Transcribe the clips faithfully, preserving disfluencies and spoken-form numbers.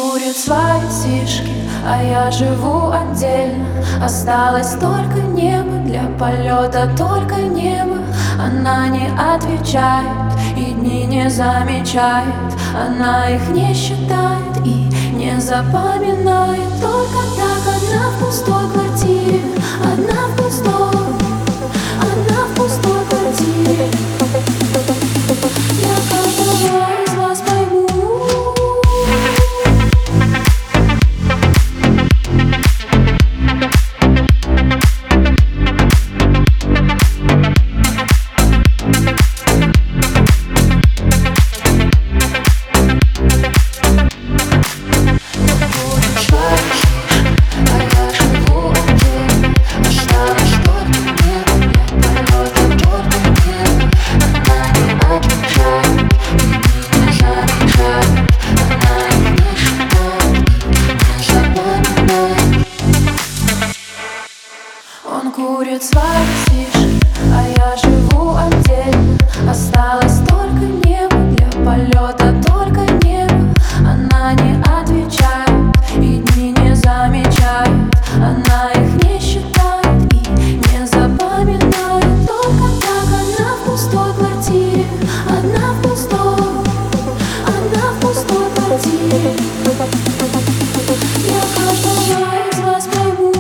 курит свои сишки, а я живу отдельно. Осталось только небо, для полета только небо. Она не отвечает и дни не замечает. Она их не считает и не запоминает. Только так одна в пустой квартире, одна в пустой, одна в пустой квартире. Я каждого из вас пойму. Он курит свои сиши, а я живу отдельно. Осталось только небо, для полета только небо. Она не отвечает и дни не замечает. Она их не считает и не запоминает. Только так одна в пустой квартире, одна в пустой, одна в пустой квартире. Я каждого из вас пойму.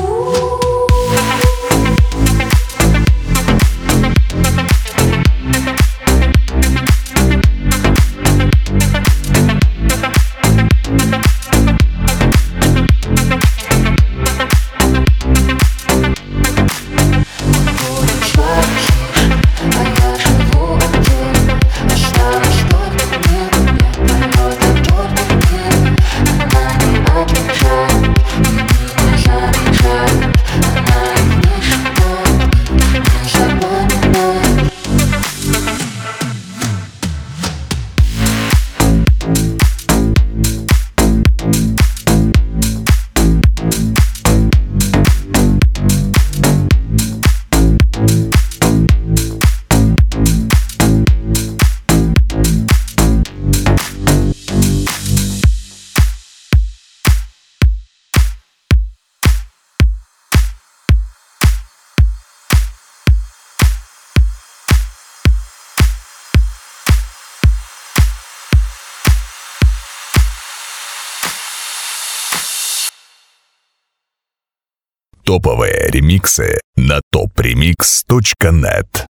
Топовые ремиксы на топ ремикс точка нет.